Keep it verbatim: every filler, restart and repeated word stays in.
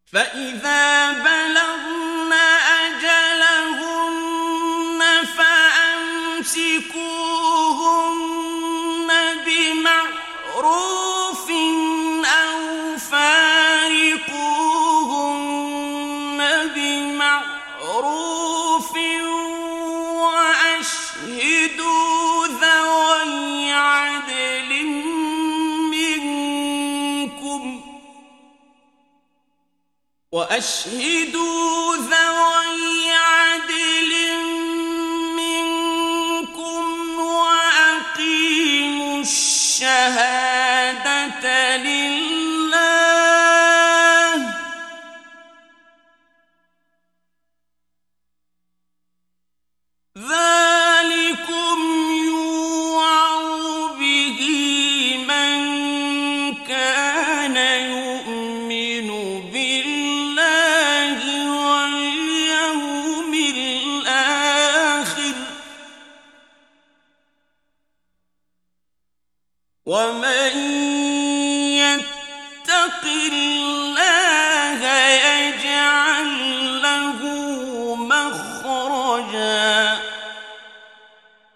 فإذا بلغن أجلهن فأمسكوهن بمعروف أو فارقوهن بمعروف وأشهدوا ذوي عدل منكم وأشهدوا ذوي عدل منكم وأقيموا الشهادة لله ذلكم يوعظ به من كان يؤمن بالله واليوم الآخر ومن يتق الله